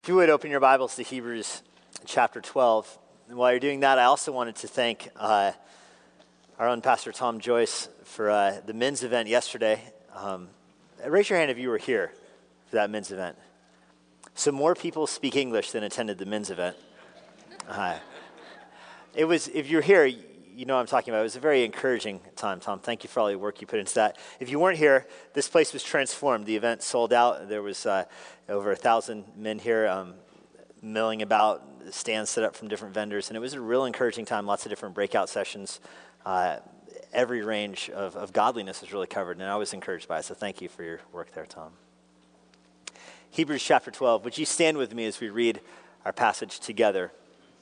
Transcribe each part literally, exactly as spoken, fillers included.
If you would open your Bibles to Hebrews chapter twelve. And while you're doing that, I also wanted to thank uh, our own Pastor Tom Joyce for uh, the men's event yesterday. Um, raise your hand if you were here for that men's event. So more people speak English than attended the men's event. Uh, it was, if you're here, you know what I'm talking about. It was a very encouraging time, Tom. Thank you for all your work you put into that. If you weren't here, this place was transformed. The event sold out. There was uh, over a thousand men here um, milling about, stands set up from different vendors, and it was a real encouraging time. Lots of different breakout sessions. Uh, every range of, of godliness was really covered, and I was encouraged by it, so thank you for your work there, Tom. Hebrews chapter twelve. Would you stand with me as we read our passage together?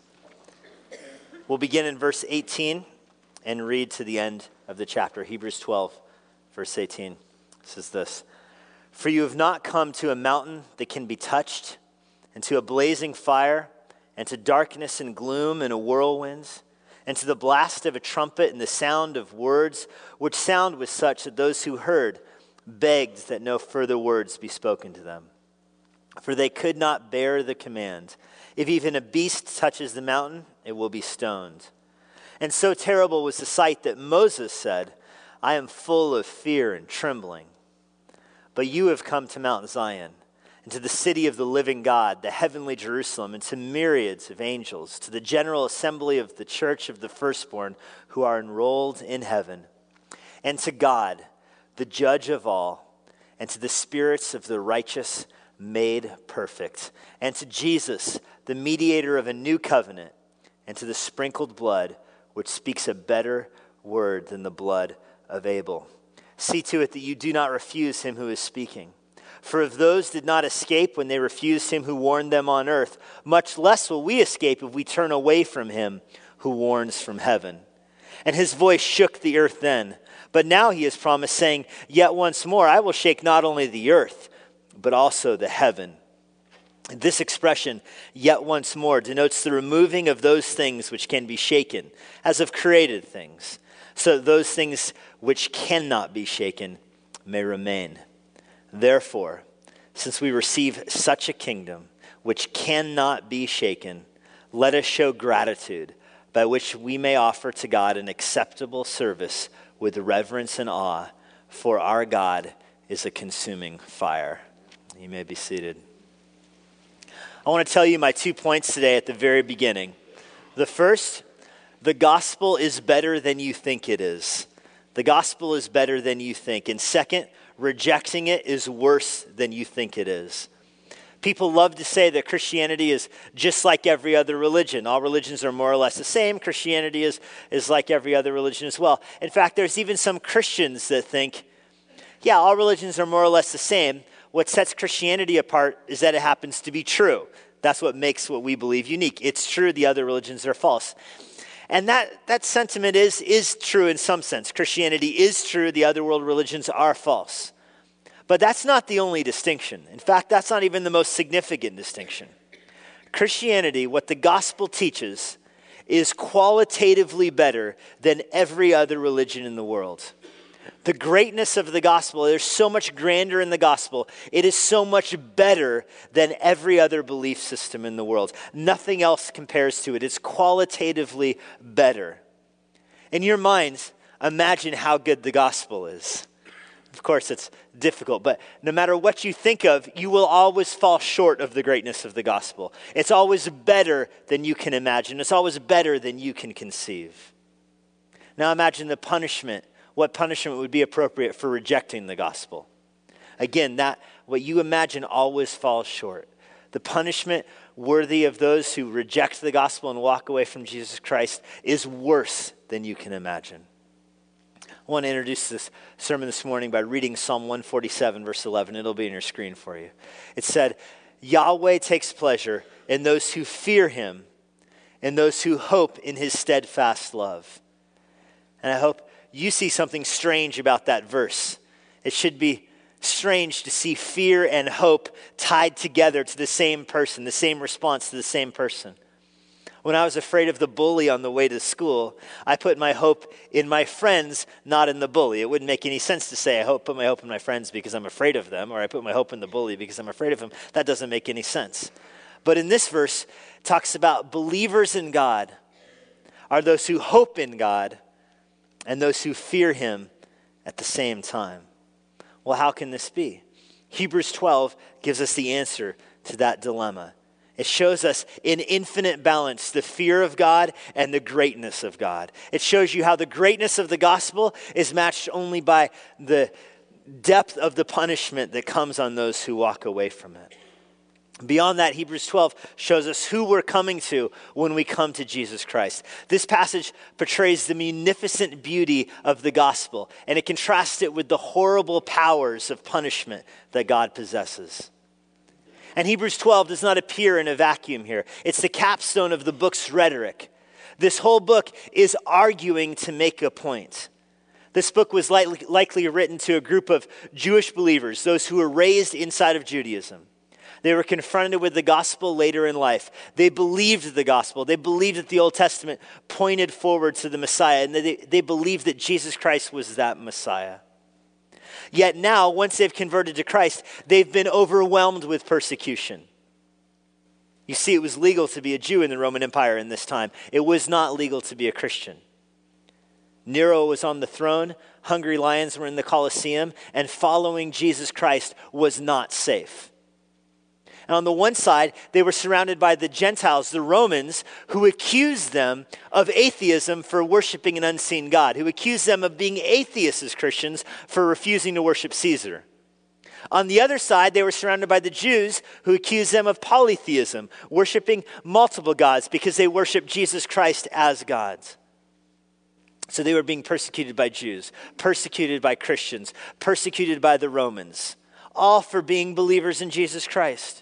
We'll begin in verse eighteen and read to the end of the chapter. Hebrews twelve, verse eighteen says this: "For you have not come to a mountain that can be touched, and to a blazing fire, and to darkness and gloom and a whirlwind, and to the blast of a trumpet and the sound of words, which sound was such that those who heard begged that no further words be spoken to them. For they could not bear the command. If even a beast touches the mountain, it will be stoned. And so terrible was the sight that Moses said, 'I am full of fear and trembling.' But you have come to Mount Zion, and to the city of the living God, the heavenly Jerusalem, and to myriads of angels, to the general assembly of the church of the firstborn who are enrolled in heaven, and to God, the judge of all, and to the spirits of the righteous made perfect, and to Jesus, the mediator of a new covenant, and to the sprinkled blood, which speaks a better word than the blood of Abel. See to it that you do not refuse him who is speaking. For if those did not escape when they refused him who warned them on earth, much less will we escape if we turn away from him who warns from heaven. And his voice shook the earth then. But now he has promised, saying, 'Yet once more I will shake not only the earth, but also the heaven.' This expression, 'yet once more,' denotes the removing of those things which can be shaken, as of created things, so that those things which cannot be shaken may remain. Therefore, since we receive such a kingdom which cannot be shaken, let us show gratitude by which we may offer to God an acceptable service with reverence and awe, for our God is a consuming fire." You may be seated. I want to tell you my two points today at the very beginning. The first, the gospel is better than you think it is. The gospel is better than you think. And second, rejecting it is worse than you think it is. People love to say that Christianity is just like every other religion. All religions are more or less the same. Christianity is, is like every other religion as well. In fact, there's even some Christians that think, yeah, all religions are more or less the same. What sets Christianity apart is that it happens to be true. That's what makes what we believe unique. It's true, the other religions are false. And that, that sentiment is, is true in some sense. Christianity is true, the other world religions are false. But that's not the only distinction. In fact, that's not even the most significant distinction. Christianity, what the gospel teaches, is qualitatively better than every other religion in the world. The greatness of the gospel, there's so much grander in the gospel. It is so much better than every other belief system in the world. Nothing else compares to it. It's qualitatively better. In your minds, imagine how good the gospel is. Of course, it's difficult, but no matter what you think of, you will always fall short of the greatness of the gospel. It's always better than you can imagine. It's always better than you can conceive. Now imagine the punishment. What punishment would be appropriate for rejecting the gospel? Again, that what you imagine always falls short. The punishment worthy of those who reject the gospel and walk away from Jesus Christ is worse than you can imagine. I want to introduce this sermon this morning by reading Psalm one forty-seven, verse eleven. It'll be on your screen for you. It said, "Yahweh takes pleasure in those who fear him, and those who hope in his steadfast love." And I hope you see something strange about that verse. It should be strange to see fear and hope tied together to the same person, the same response to the same person. When I was afraid of the bully on the way to school, I put my hope in my friends, not in the bully. It wouldn't make any sense to say I hope, put my hope in my friends because I'm afraid of them, or I put my hope in the bully because I'm afraid of him. That doesn't make any sense. But in this verse, it talks about believers in God are those who hope in God and those who fear him at the same time. Well, how can this be? Hebrews twelve gives us the answer to that dilemma. It shows us in infinite balance the fear of God and the greatness of God. It shows you how the greatness of the gospel is matched only by the depth of the punishment that comes on those who walk away from it. Beyond that, Hebrews twelve shows us who we're coming to when we come to Jesus Christ. This passage portrays the munificent beauty of the gospel, and it contrasts it with the horrible powers of punishment that God possesses. And Hebrews twelve does not appear in a vacuum here. It's the capstone of the book's rhetoric. This whole book is arguing to make a point. This book was likely, likely written to a group of Jewish believers, those who were raised inside of Judaism. They were confronted with the gospel later in life. They believed the gospel. They believed that the Old Testament pointed forward to the Messiah, and they, they believed that Jesus Christ was that Messiah. Yet now, once they've converted to Christ, they've been overwhelmed with persecution. You see, it was legal to be a Jew in the Roman Empire in this time. It was not legal to be a Christian. Nero was on the throne, hungry lions were in the Colosseum, and following Jesus Christ was not safe. And on the one side, they were surrounded by the Gentiles, the Romans, who accused them of atheism for worshiping an unseen God, who accused them of being atheists as Christians for refusing to worship Caesar. On the other side, they were surrounded by the Jews, who accused them of polytheism, worshiping multiple gods because they worshiped Jesus Christ as gods. So they were being persecuted by Jews, persecuted by Christians, persecuted by the Romans, all for being believers in Jesus Christ.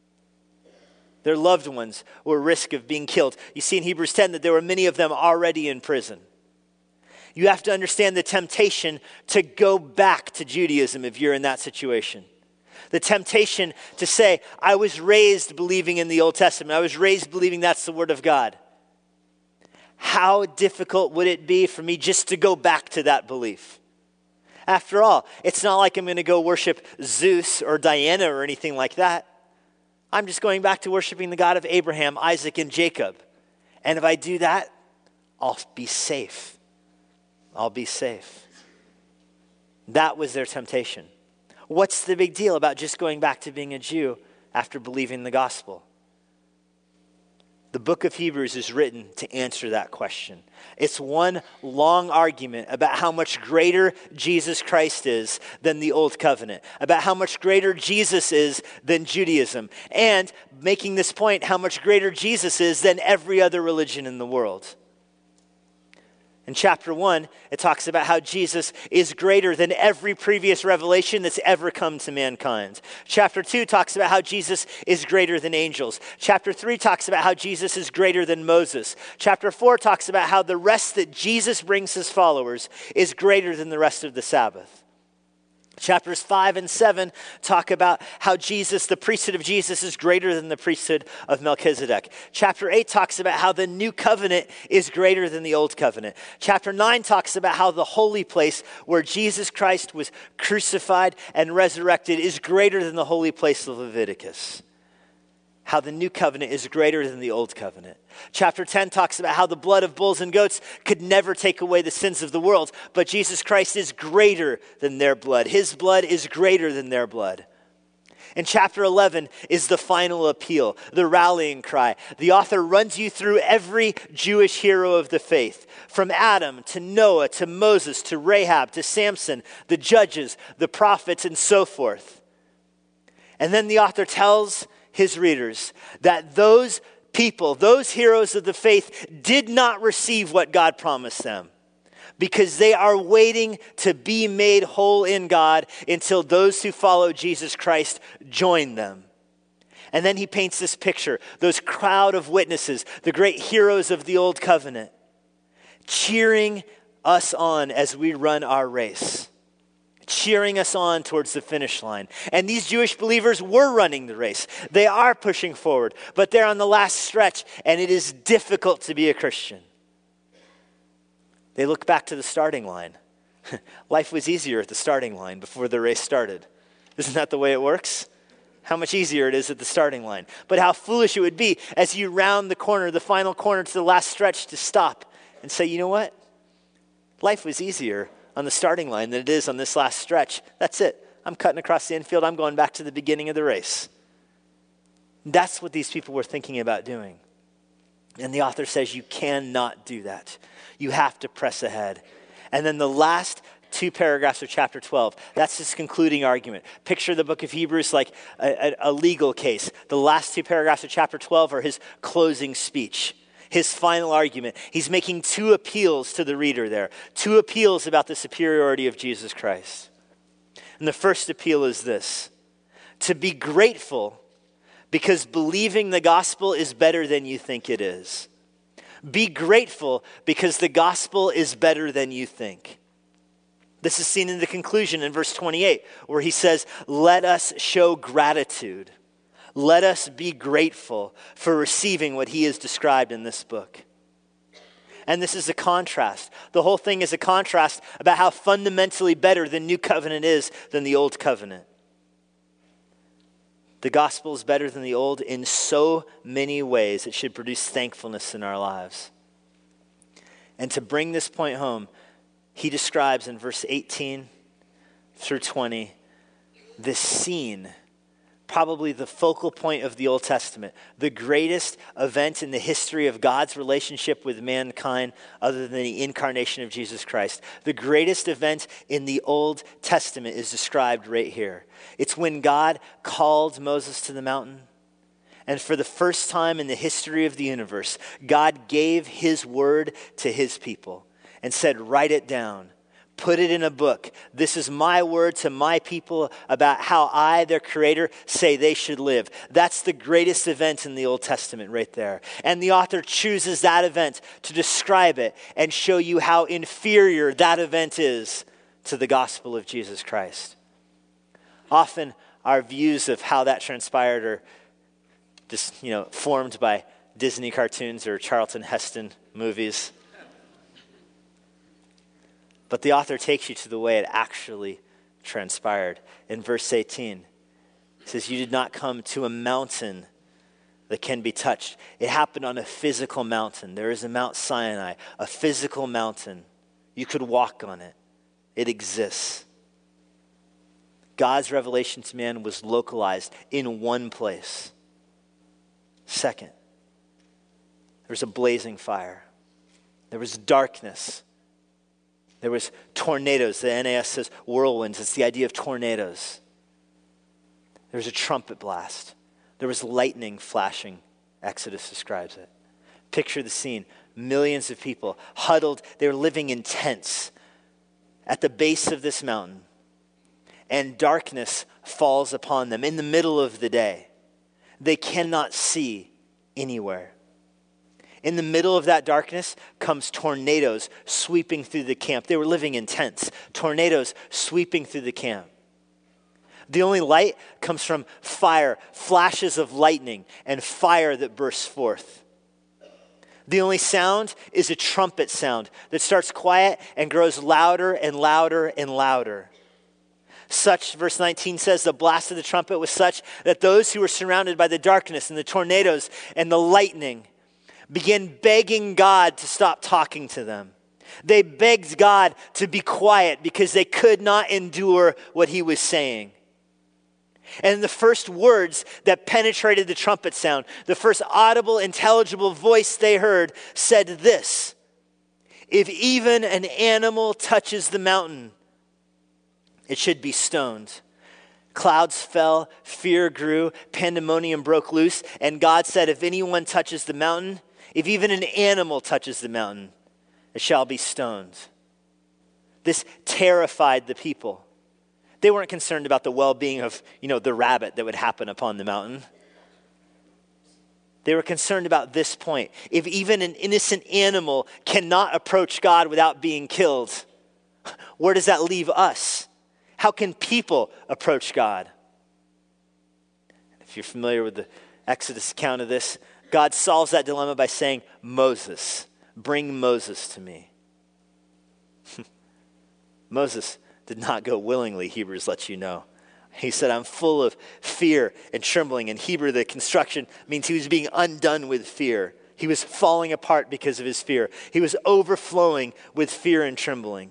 Their loved ones were at risk of being killed. You see in Hebrews ten that there were many of them already in prison. You have to understand the temptation to go back to Judaism if you're in that situation. The temptation to say, I was raised believing in the Old Testament. I was raised believing that's the Word of God. How difficult would it be for me just to go back to that belief? After all, it's not like I'm going to go worship Zeus or Diana or anything like that. I'm just going back to worshiping the God of Abraham, Isaac, and Jacob. And if I do that, I'll be safe. I'll be safe. That was their temptation. What's the big deal about just going back to being a Jew after believing the gospel? The book of Hebrews is written to answer that question. It's one long argument about how much greater Jesus Christ is than the old covenant, about how much greater Jesus is than Judaism, and making this point, how much greater Jesus is than every other religion in the world. In chapter one, it talks about how Jesus is greater than every previous revelation that's ever come to mankind. Chapter two talks about how Jesus is greater than angels. Chapter three talks about how Jesus is greater than Moses. Chapter four talks about how the rest that Jesus brings his followers is greater than the rest of the Sabbath. Chapters five and seven talk about how Jesus, the priesthood of Jesus, is greater than the priesthood of Melchizedek. Chapter eight talks about how the new covenant is greater than the old covenant. Chapter nine talks about how the holy place where Jesus Christ was crucified and resurrected is greater than the holy place of Leviticus. How the new covenant is greater than the old covenant. Chapter ten talks about how the blood of bulls and goats could never take away the sins of the world, but Jesus Christ is greater than their blood. His blood is greater than their blood. And chapter eleven is the final appeal, the rallying cry. The author runs you through every Jewish hero of the faith, from Adam to Noah to Moses to Rahab to Samson, the judges, the prophets, and so forth. And then the author tells his readers that those people, those heroes of the faith, did not receive what God promised them because they are waiting to be made whole in God until those who follow Jesus Christ join them. And then he paints this picture, those crowd of witnesses, the great heroes of the old covenant, cheering us on as we run our race, cheering us on towards the finish line. And these Jewish believers were running the race. They are pushing forward, but they're on the last stretch, and it is difficult to be a Christian. They look back to the starting line. Life was easier at the starting line before the race started. Isn't that the way it works? how much easier it is at the starting line. But how foolish it would be as you round the corner, the final corner to the last stretch, to stop and say, you know what? Life was easier on the starting line than it is on this last stretch. That's it. I'm cutting across the infield. I'm going back to the beginning of the race. That's what these people were thinking about doing. And the author says you cannot do that. You have to press ahead. And then the last two paragraphs of chapter twelve, that's his concluding argument. Picture the book of Hebrews like a, a, a legal case. The last two paragraphs of chapter twelve are his closing speech, his final argument. He's making two appeals to the reader there, two appeals about the superiority of Jesus Christ. And the first appeal is this: to be grateful because believing the gospel is better than you think it is. Be grateful because the gospel is better than you think. This is seen in the conclusion in verse twenty-eight, where he says, let us show gratitude. Let us be grateful for receiving what he has described in this book. And this is a contrast. The whole thing is a contrast about how fundamentally better the new covenant is than the old covenant. The gospel is better than the old in so many ways. It should produce thankfulness in our lives. And to bring this point home, he describes in verse eighteen through twenty this scene, probably the focal point of the Old Testament, the greatest event in the history of God's relationship with mankind other than the incarnation of Jesus Christ. The greatest event in the Old Testament is described right here. It's when God called Moses to the mountain, and for the first time in the history of the universe, God gave his word to his people and said, write it down. Put it in a book. This is my word to my people about how I, their creator, say they should live. That's the greatest event in the Old Testament right there. And the author chooses that event to describe it and show you how inferior that event is to the gospel of Jesus Christ. Often our views of how that transpired are just, you know, formed by Disney cartoons or Charlton Heston movies. But the author takes you to the way it actually transpired. In verse eighteen, it says, you did not come to a mountain that can be touched. It happened on a physical mountain. There is a Mount Sinai, a physical mountain. You could walk on it. It exists. God's revelation to man was localized in one place. Second, there was a blazing fire. There was darkness. There was tornadoes. The N A S says whirlwinds. It's the idea of tornadoes. There was a trumpet blast. There was lightning flashing. Exodus describes it. Picture the scene. Millions of people huddled. They were living in tents at the base of this mountain. And darkness falls upon them in the middle of the day. They cannot see anywhere. In the middle of that darkness comes tornadoes sweeping through the camp. They were living in tents. Tornadoes sweeping through the camp. The only light comes from fire, flashes of lightning, and fire that bursts forth. The only sound is a trumpet sound that starts quiet and grows louder and louder and louder. Such, verse nineteen says, the blast of the trumpet was such that those who were surrounded by the darkness and the tornadoes and the lightning began begging God to stop talking to them. They begged God to be quiet because they could not endure what he was saying. And the first words that penetrated the trumpet sound, the first audible, intelligible voice they heard said this: if even an animal touches the mountain, it should be stoned. Clouds fell, fear grew, pandemonium broke loose, and God said, if anyone touches the mountain, if even an animal touches the mountain, it shall be stoned. This terrified the people. They weren't concerned about the well-being of, you know, the rabbit that would happen upon the mountain. They were concerned about this point. If even an innocent animal cannot approach God without being killed, where does that leave us? How can people approach God? If you're familiar with the Exodus account of this, God solves that dilemma by saying, Moses, bring Moses to me. Moses did not go willingly, Hebrews lets you know. He said, I'm full of fear and trembling. In Hebrew, the construction means he was being undone with fear. He was falling apart because of his fear. He was overflowing with fear and trembling.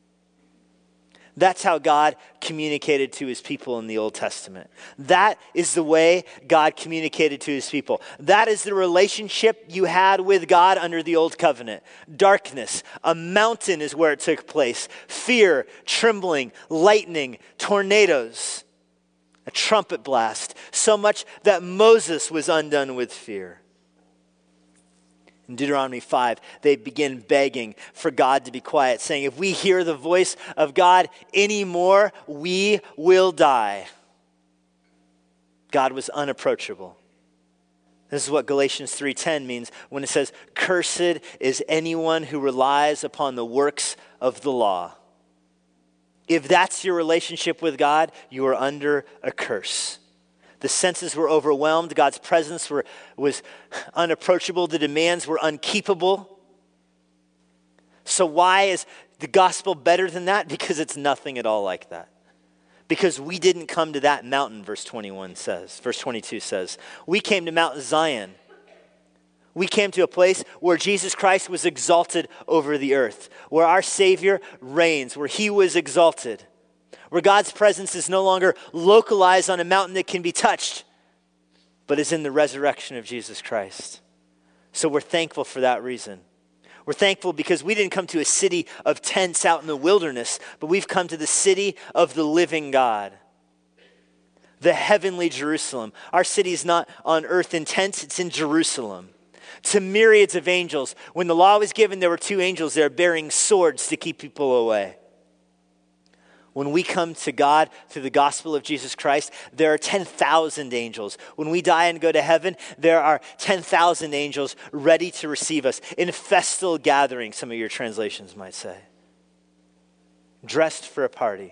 That's how God communicated to his people in the Old Testament. That is the way God communicated to his people. That is the relationship you had with God under the Old Covenant. Darkness, a mountain is where it took place. Fear, trembling, lightning, tornadoes, a trumpet blast. So much that Moses was undone with fear. In Deuteronomy five, they begin begging for God to be quiet, saying, if we hear the voice of God anymore, we will die. God was unapproachable. This is what Galatians three ten means when it says, cursed is anyone who relies upon the works of the law. If that's your relationship with God, you are under a curse. The senses were overwhelmed. God's presence were, was unapproachable. The demands were unkeepable. So why is the gospel better than that? Because it's nothing at all like that. Because we didn't come to that mountain, verse twenty-one says. Verse twenty-two says, we came to Mount Zion. We came to a place where Jesus Christ was exalted over the earth, where our Savior reigns, where he was exalted. Where God's presence is no longer localized on a mountain that can be touched, but is in the resurrection of Jesus Christ. So we're thankful for that reason. We're thankful because we didn't come to a city of tents out in the wilderness, but we've come to the city of the living God, the heavenly Jerusalem. Our city is not on earth in tents, it's in Jerusalem. To myriads of angels. When the law was given, there were two angels there bearing swords to keep people away. When we come to God through the gospel of Jesus Christ, there are ten thousand angels. When we die and go to heaven, there are ten thousand angels ready to receive us in festal gathering, some of your translations might say. Dressed for a party.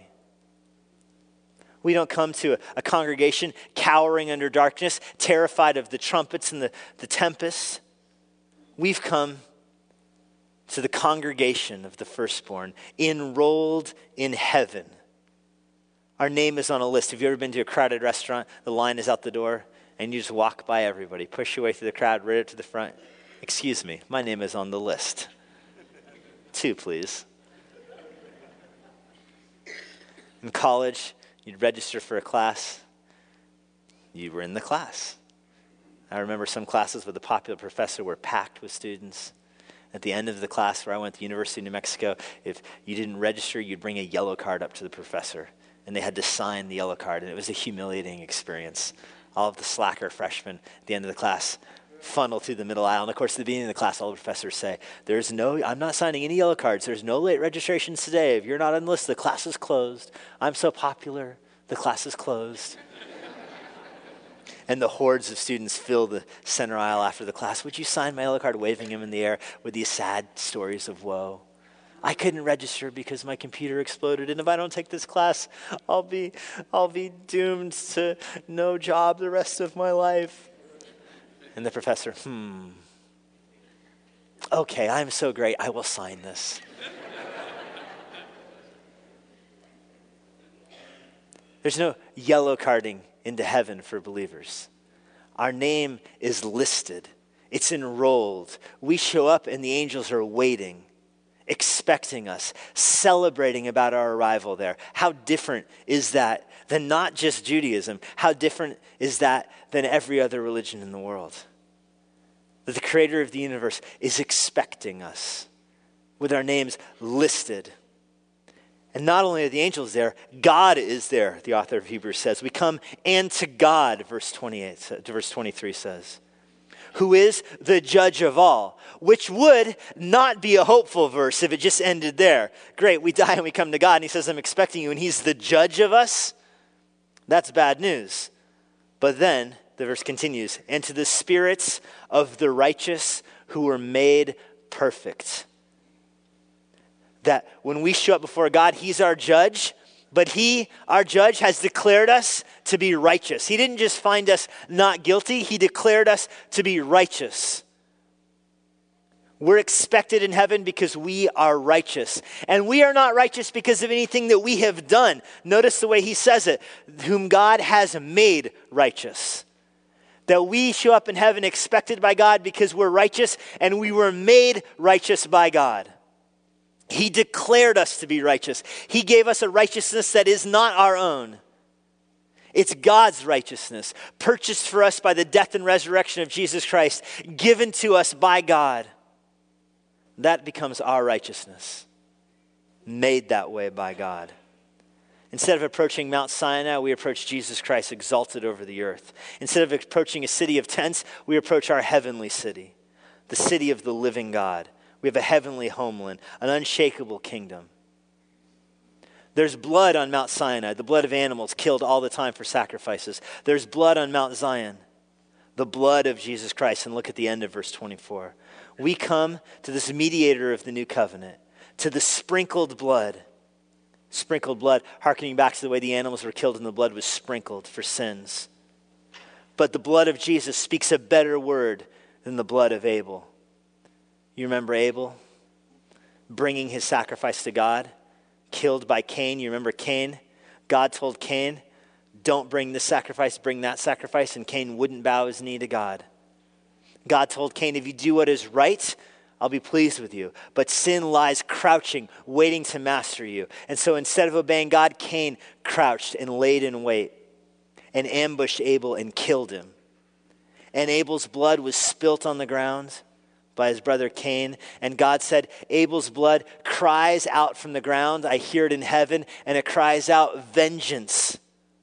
We don't come to a, a congregation cowering under darkness, terrified of the trumpets and the, the tempests. We've come to the congregation of the firstborn, enrolled in heaven. Our name is on a list. Have you ever been to a crowded restaurant? The line is out the door, and you just walk by everybody, push your way through the crowd, right up to the front. Excuse me, my name is on the list. Two, please. In college, you'd register for a class. You were in the class. I remember some classes with a popular professor were packed with students. At the end of the class where I went to the University of New Mexico, if you didn't register, you'd bring a yellow card up to the professor. And they had to sign the yellow card. And it was a humiliating experience. All of the slacker freshmen at the end of the class funnel through the middle aisle. And of course, at the beginning of the class, all the professors say, there's no, I'm not signing any yellow cards. There's no late registrations today. If you're not on the list, the class is closed. I'm so popular, the class is closed. And the hordes of students fill the center aisle after the class. Would you sign my yellow card, waving him in the air with these sad stories of woe? I couldn't register because my computer exploded, and if I don't take this class, I'll be, I'll be doomed to no job the rest of my life. And the professor, hmm. Okay, I'm so great, I will sign this. There's no yellow carding into heaven for believers. Our name is listed. It's enrolled. We show up and the angels are waiting, expecting us, celebrating about our arrival there. How different is that than not just Judaism? How different is that than every other religion in the world? That the creator of the universe is expecting us with our names listed. And not only are the angels there, God is there, the author of Hebrews says. We come and to God, verse twenty-eight, verse twenty-three says, who is the judge of all, which would not be a hopeful verse if it just ended there. Great, we die and we come to God, and he says, I'm expecting you, and he's the judge of us. That's bad news. But then the verse continues, and to the spirits of the righteous who were made perfect. That when we show up before God, he's our judge, but he, our judge, has declared us to be righteous. He didn't just find us not guilty, he declared us to be righteous. We're expected in heaven because we are righteous. And we are not righteous because of anything that we have done. Notice the way he says it, whom God has made righteous. That we show up in heaven expected by God because we're righteous and we were made righteous by God. He declared us to be righteous. He gave us a righteousness that is not our own. It's God's righteousness, purchased for us by the death and resurrection of Jesus Christ, given to us by God. That becomes our righteousness, made that way by God. Instead of approaching Mount Sinai, we approach Jesus Christ exalted over the earth. Instead of approaching a city of tents, we approach our heavenly city, the city of the living God. We have a heavenly homeland, an unshakable kingdom. There's blood on Mount Sinai, the blood of animals killed all the time for sacrifices. There's blood on Mount Zion, the blood of Jesus Christ. And look at the end of verse twenty-four. We come to this mediator of the new covenant, to the sprinkled blood. Sprinkled blood, hearkening back to the way the animals were killed and the blood was sprinkled for sins. But the blood of Jesus speaks a better word than the blood of Abel. You remember Abel bringing his sacrifice to God, killed by Cain. You remember Cain? God told Cain, don't bring this sacrifice, bring that sacrifice. And Cain wouldn't bow his knee to God. God told Cain, if you do what is right, I'll be pleased with you. But sin lies crouching, waiting to master you. And so instead of obeying God, Cain crouched and laid in wait and ambushed Abel and killed him. And Abel's blood was spilt on the ground by his brother Cain. And God said, Abel's blood cries out from the ground. I hear it in heaven, and it cries out vengeance.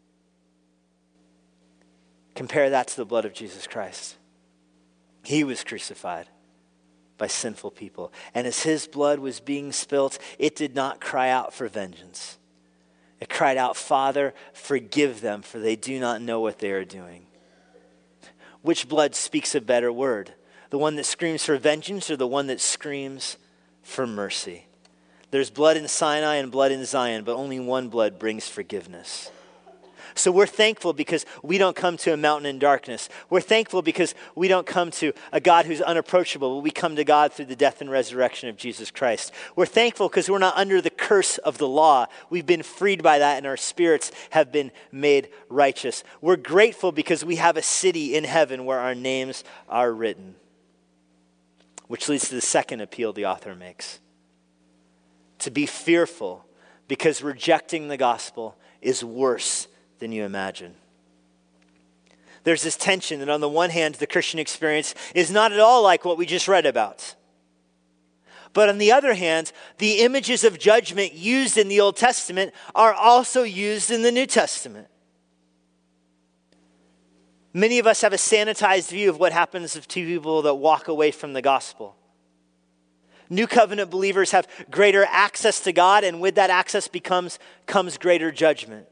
Compare that to the blood of Jesus Christ. He was crucified by sinful people. And as his blood was being spilt, it did not cry out for vengeance. It cried out, Father, forgive them, for they do not know what they are doing. Which blood speaks a better word? The one that screams for vengeance or the one that screams for mercy? There's blood in Sinai and blood in Zion, but only one blood brings forgiveness. So we're thankful because we don't come to a mountain in darkness. We're thankful because we don't come to a God who's unapproachable, but we come to God through the death and resurrection of Jesus Christ. We're thankful because we're not under the curse of the law. We've been freed by that and our spirits have been made righteous. We're grateful because we have a city in heaven where our names are written. Which leads to the second appeal the author makes. To be fearful because rejecting the gospel is worse than you imagine. There's this tension that on the one hand, the Christian experience is not at all like what we just read about. But on the other hand, the images of judgment used in the Old Testament are also used in the New Testament. Many of us have a sanitized view of what happens to people that walk away from the gospel. New covenant believers have greater access to God, and with that access becomes comes greater judgment.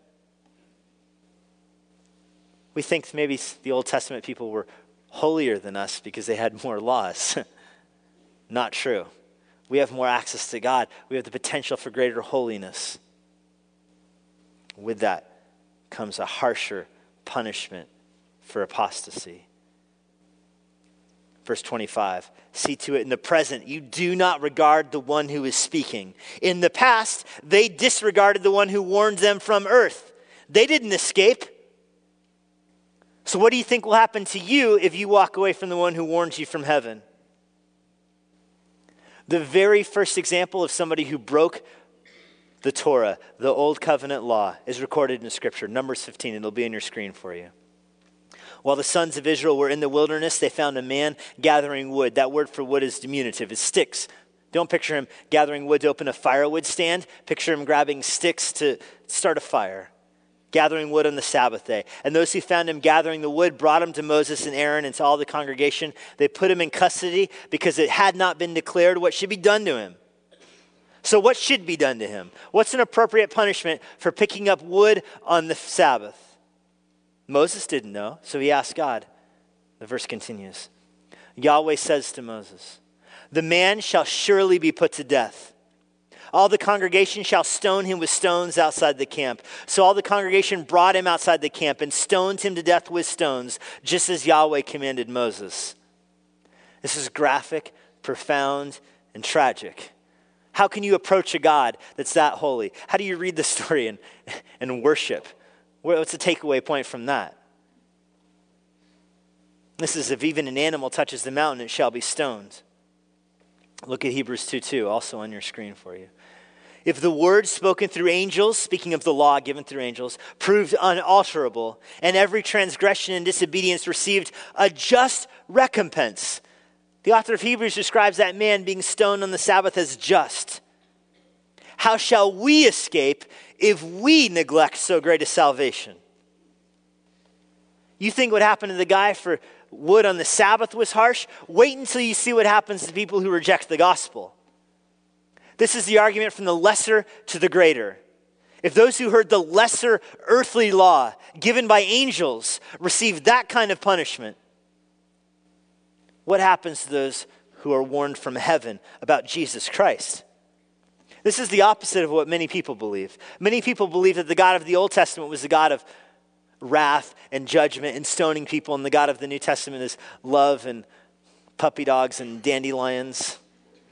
We think maybe the Old Testament people were holier than us because they had more laws. Not true. We have more access to God. We have the potential for greater holiness. With that comes a harsher punishment for apostasy. Verse twenty-five, see to it in the present, you do not regard the one who is speaking. In the past, they disregarded the one who warned them from earth. They didn't escape. So what do you think will happen to you if you walk away from the one who warns you from heaven? The very first example of somebody who broke the Torah, the Old Covenant law, is recorded in Scripture. Numbers fifteen, it'll be on your screen for you. While the sons of Israel were in the wilderness, they found a man gathering wood. That word for wood is diminutive. It's sticks. Don't picture him gathering wood to open a firewood stand. Picture him grabbing sticks to start a fire. Gathering wood on the Sabbath day. And those who found him gathering the wood brought him to Moses and Aaron and to all the congregation. They put him in custody because it had not been declared what should be done to him. So what should be done to him? What's an appropriate punishment for picking up wood on the Sabbath? Moses didn't know, so he asked God. The verse continues. Yahweh says to Moses, the man shall surely be put to death. All the congregation shall stone him with stones outside the camp. So all the congregation brought him outside the camp and stoned him to death with stones, just as Yahweh commanded Moses. This is graphic profound, and tragic. How can you approach a God that's that holy? How do you read the story and, and worship? What's the takeaway point from that? This is, if even an animal touches the mountain, it shall be stoned. Look at Hebrews two two, also on your screen for you. If the word spoken through angels, speaking of the law given through angels, proved unalterable, and every transgression and disobedience received a just recompense. The author of Hebrews describes that man being stoned on the Sabbath as just. How shall we escape if we neglect so great a salvation? You think what happened to the guy for wood on the Sabbath was harsh? Wait until you see what happens to people who reject the gospel. This is the argument from the lesser to the greater. If those who heard the lesser earthly law given by angels received that kind of punishment, what happens to those who are warned from heaven about Jesus Christ? This is the opposite of what many people believe. Many people believe that the God of the Old Testament was the God of wrath and judgment and stoning people, and the God of the New Testament is love and puppy dogs and dandelions.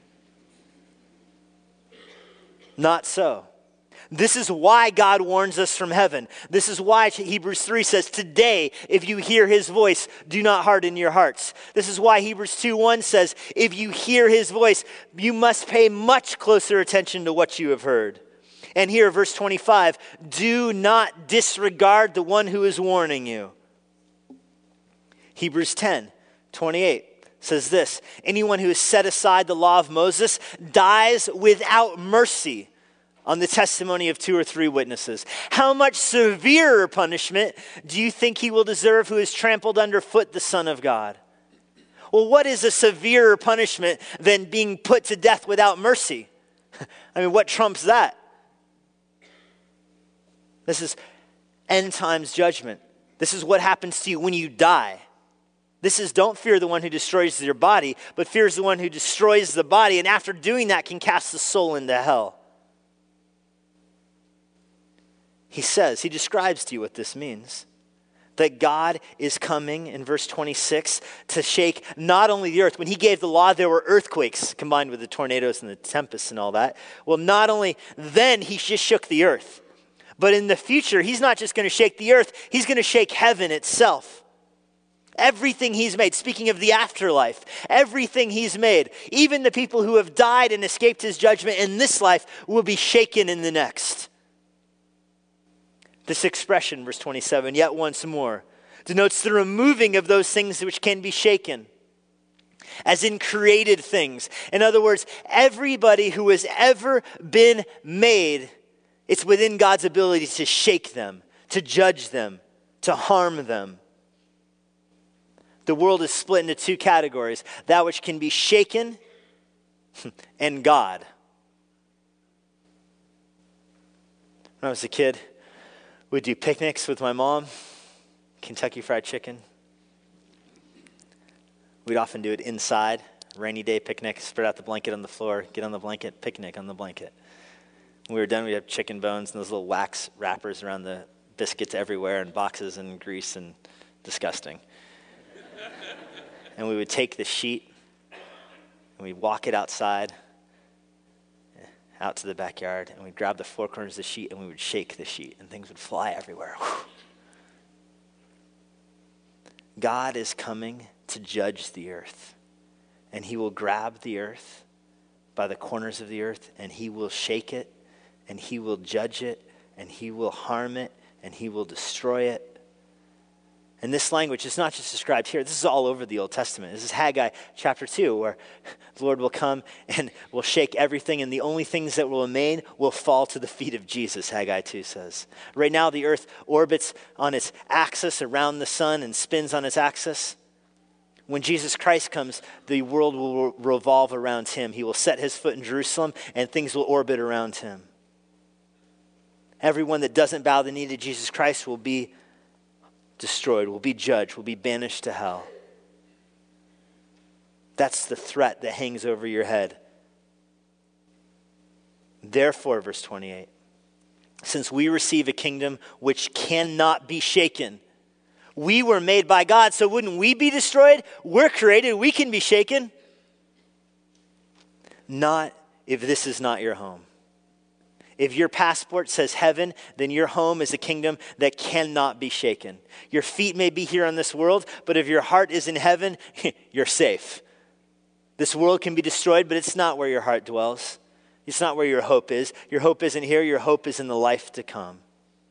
Not so. This is why God warns us from heaven. This is why Hebrews three says, today, if you hear his voice, do not harden your hearts. This is why Hebrews two one says, if you hear his voice, you must pay much closer attention to what you have heard. And here, verse twenty-five, do not disregard the one who is warning you. Hebrews ten twenty-eight says this, anyone who has set aside the law of Moses dies without mercy on the testimony of two or three witnesses. How much severer punishment do you think he will deserve who has trampled underfoot the Son of God? Well, what is a severer punishment than being put to death without mercy? I mean, what trumps that? This is end times judgment. This is what happens to you when you die. This is, don't fear the one who destroys your body, but fears the one who destroys the body, and after doing that can cast the soul into hell. He says, he describes to you what this means. That God is coming, in verse twenty-six, to shake not only the earth. When he gave the law, there were earthquakes combined with the tornadoes and the tempests and all that. Well, not only then he just shook the earth, but in the future, he's not just going to shake the earth, he's going to shake heaven itself. Everything he's made, speaking of the afterlife, everything he's made, even the people who have died and escaped his judgment in this life will be shaken in the next. This expression, verse twenty-seven, yet once more, denotes the removing of those things which can be shaken, as in created things. In other words, everybody who has ever been made, it's within God's ability to shake them, to judge them, to harm them. The world is split into two categories, that which can be shaken and God. When I was a kid, we'd do picnics with my mom, Kentucky Fried Chicken. We'd often do it inside, rainy day picnic, spread out the blanket on the floor, get on the blanket, picnic on the blanket. When we were done, we'd have chicken bones and those little wax wrappers around the biscuits everywhere and boxes and grease and disgusting. And we would take the sheet and we'd walk it outside, out to the backyard, and we'd grab the four corners of the sheet and we would shake the sheet and things would fly everywhere. Whew. God is coming to judge the earth, and he will grab the earth by the corners of the earth and he will shake it and he will judge it and he will harm it and he will destroy it. And this language is not just described here. This is all over the Old Testament. This is Haggai chapter two, where the Lord will come and will shake everything, and the only things that will remain will fall to the feet of Jesus, Haggai two says. Right now, the earth orbits on its axis around the sun and spins on its axis. When Jesus Christ comes, the world will revolve around him. He will set his foot in Jerusalem, and things will orbit around him. Everyone that doesn't bow the knee to Jesus Christ will be destroyed, will be judged, will be banished to hell. That's the threat that hangs over your head. Therefore, verse twenty-eight, since we receive a kingdom which cannot be shaken, we were made by God, so wouldn't we be destroyed? We're created, we can be shaken. not if this is not your home. If your passport says heaven, then your home is a kingdom that cannot be shaken. Your feet may be here on this world, but if your heart is in heaven, you're safe. This world can be destroyed, but it's not where your heart dwells. It's not where your hope is. Your hope isn't here. Your hope is in the life to come.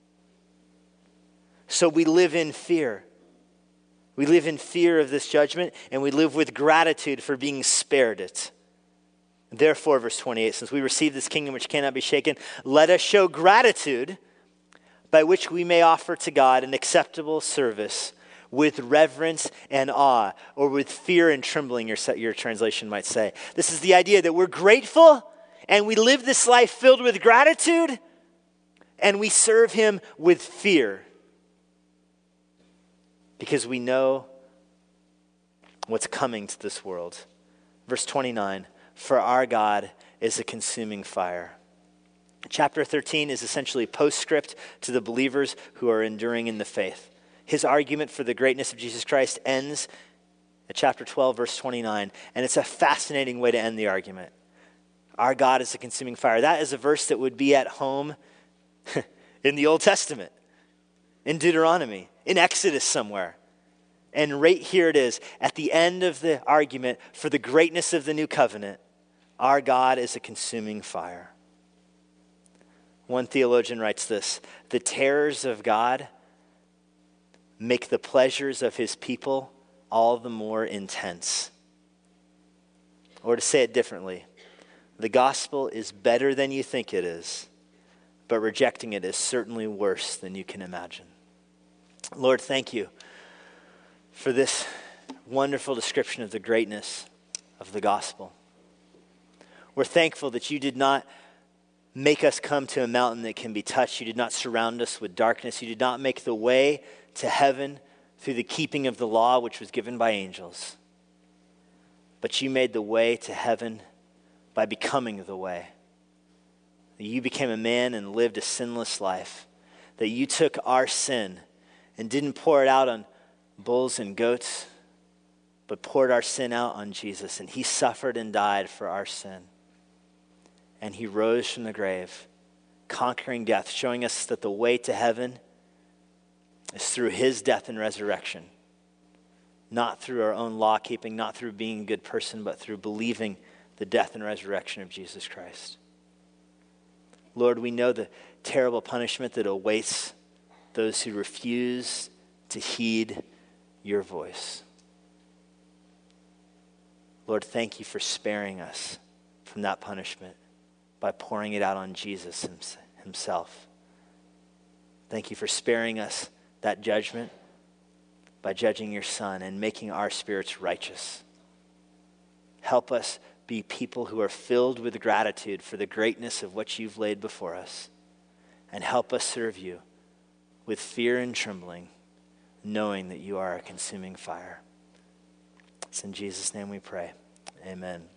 So we live in fear. We live in fear of this judgment, and we live with gratitude for being spared it. Therefore, verse twenty-eight, since we receive this kingdom which cannot be shaken, let us show gratitude by which we may offer to God an acceptable service with reverence and awe, or with fear and trembling, your, your translation might say. This is the idea that we're grateful and we live this life filled with gratitude and we serve him with fear because we know what's coming to this world. Verse twenty-nine, for our God is a consuming fire. Chapter thirteen is essentially postscript to the believers who are enduring in the faith. His argument for the greatness of Jesus Christ ends at chapter twelve, verse twenty-nine, and it's a fascinating way to end the argument. Our God is a consuming fire. That is a verse that would be at home in the Old Testament, in Deuteronomy, in Exodus somewhere. And right here it is, at the end of the argument for the greatness of the new covenant, our God is a consuming fire. One theologian writes this, the terrors of God make the pleasures of his people all the more intense. Or to say it differently, the gospel is better than you think it is, but rejecting it is certainly worse than you can imagine. Lord, thank you for this wonderful description of the greatness of the gospel. We're thankful that you did not make us come to a mountain that can be touched. You did not surround us with darkness. You did not make the way to heaven through the keeping of the law, which was given by angels. But you made the way to heaven by becoming the way. That you became a man and lived a sinless life. That you took our sin and didn't pour it out on bulls and goats, but poured our sin out on Jesus. And he suffered and died for our sin. And he rose from the grave, conquering death, showing us that the way to heaven is through his death and resurrection. Not through our own law keeping, not through being a good person, but through believing the death and resurrection of Jesus Christ. Lord, we know the terrible punishment that awaits those who refuse to heed your voice. Lord, thank you for sparing us from that punishment by pouring it out on Jesus himself. Thank you for sparing us that judgment by judging your Son and making our spirits righteous. Help us be people who are filled with gratitude for the greatness of what you've laid before us. And help us serve you with fear and trembling, knowing that you are a consuming fire. It's in Jesus' name we pray. Amen.